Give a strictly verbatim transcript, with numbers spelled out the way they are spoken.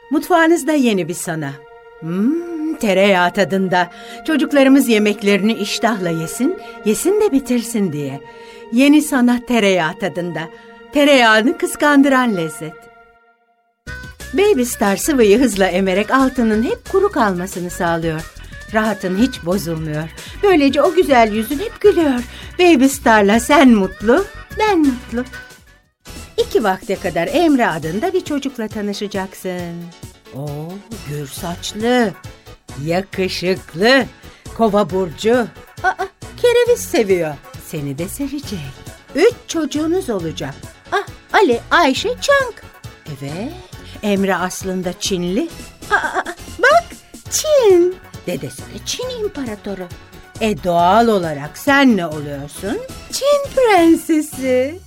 Mutfağınızda yeni bir sana. Hmm, tereyağı tadında. Çocuklarımız yemeklerini iştahla yesin, yesin de bitirsin diye. Yeni sana tereyağı tadında. Tereyağını kıskandıran lezzet. Baby Star sıvıyı hızla emerek altının hep kuru kalmasını sağlıyor. Rahatın hiç bozulmuyor. Böylece o güzel yüzün hep gülüyor. Baby Star'la sen mutlu, ben mutlu. İki vakte kadar Emre adında bir çocukla tanışacaksın. Oo, gür saçlı, yakışıklı, kova burcu. Aa, kereviz seviyor. Seni de sevecek. Üç çocuğunuz olacak. Ah, Ali, Ayşe, Çank. Evet, Emre aslında Çinli. Aa, bak, Çin. Dedesi de Çin imparatoru. E doğal olarak sen ne oluyorsun? Çin prensesi.